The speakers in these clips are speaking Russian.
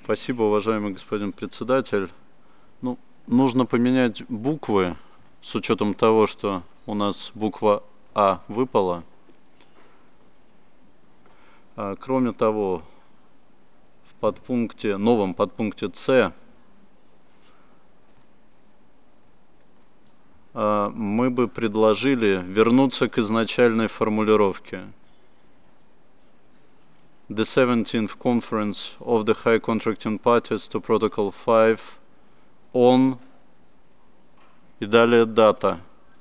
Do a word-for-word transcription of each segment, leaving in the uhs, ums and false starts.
Спасибо, уважаемый господин председатель. Ну, нужно поменять буквы с учетом того, что у нас буква А выпала. А, кроме того, в подпункте, новом подпункте С а, мы бы предложили вернуться к изначальной формулировке. The seventeenth Conference of the High Contracting Parties to Protocol five on и далее дата.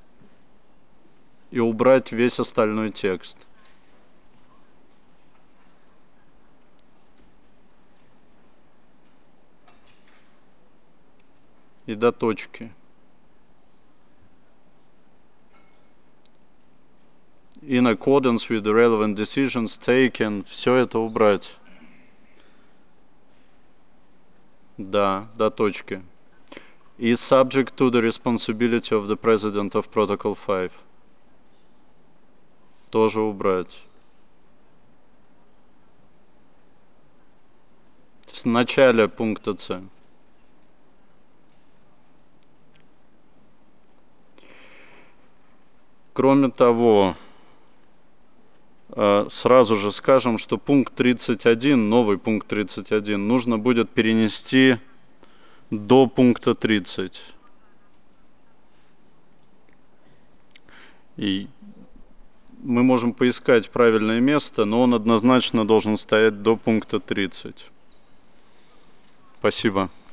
И убрать весь остальной текст. И до точки. In accordance with the relevant decisions taken, все это убрать. Да, до точки. Is subject to the responsibility of the President of Protocol five. Тоже убрать. В начале пункта С. Кроме того, сразу же скажем, что пункт тридцать один, новый пункт тридцать один, нужно будет перенести до пункта тридцать. И мы можем поискать правильное место, но он однозначно должен стоять до пункта тридцать. Спасибо.